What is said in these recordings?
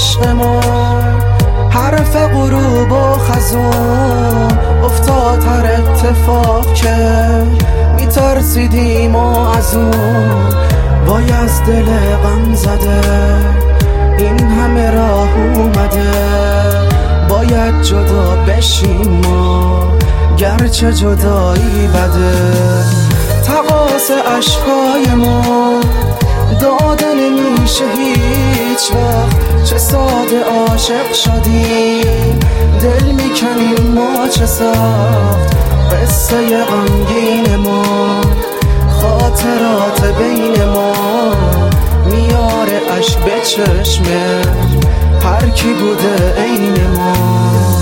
عشق ما. حرف غروب و خزون افتاد هر اتفاق که میترسیدیم و از اون وای از دل غم زده این همه راه اومده. باید جدا بشیم ما گرچه جدایی بده. تقاص عشقای ما داده نمیشه هیچ وقت. چه ساده عاشق شدیم دل میکنیم ما چه سخت. قصه غمگین ما خاطرات بین ما میاره اشک به چشمه هر کی بوده عین ما.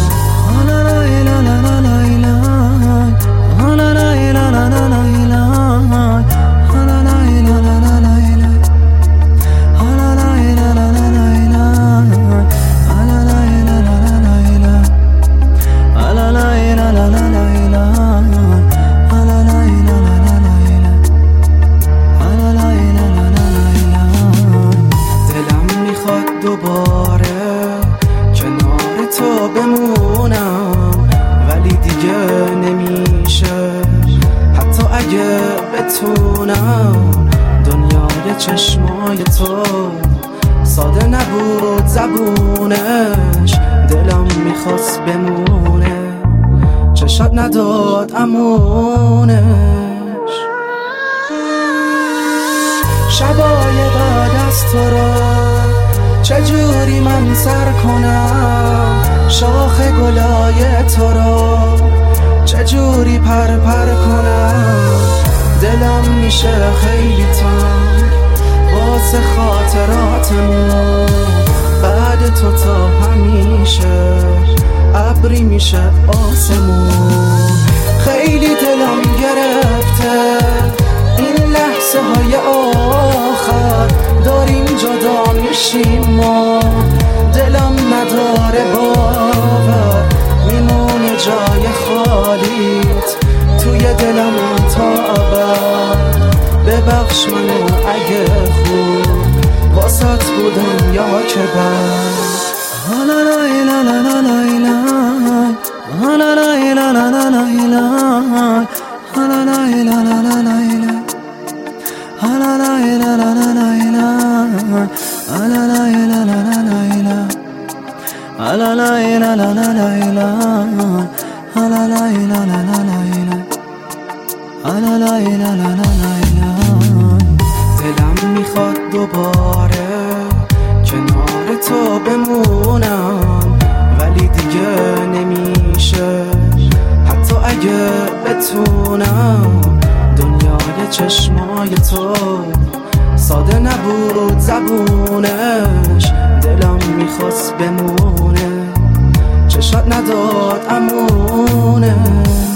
دوباره کنار تو بمونم ولی دیگه نمیشه. حتی اگه بتونم دنیای چشمای تو ساده نبود زبونش. دلم میخواست بمونه چشات نداد امونش. شبای بعد از تو را چجوری من سر کنم. شاخ گلای تو را چجوری پر کنم. دلم میشه خیلی تنگ واسه خاطراتمون. بعد تو تا همیشه ابری میشه آسمون. خیلی دلم گرفته این لحظه های آخر داریم جدا میشیم ما. دلم نداره باور میمونه جای خالیت توی دلم تا ابد. ببخش منو اگه خوب واسط بودم یا که بد. دلم میخواد دوباره کنار تو بمونم ولی دیگه نمیشه. حتی اگه بتونم دنیای چشمای تو ساده نبود زبونش. دلم میخواست بمونه چشات نداد امونه.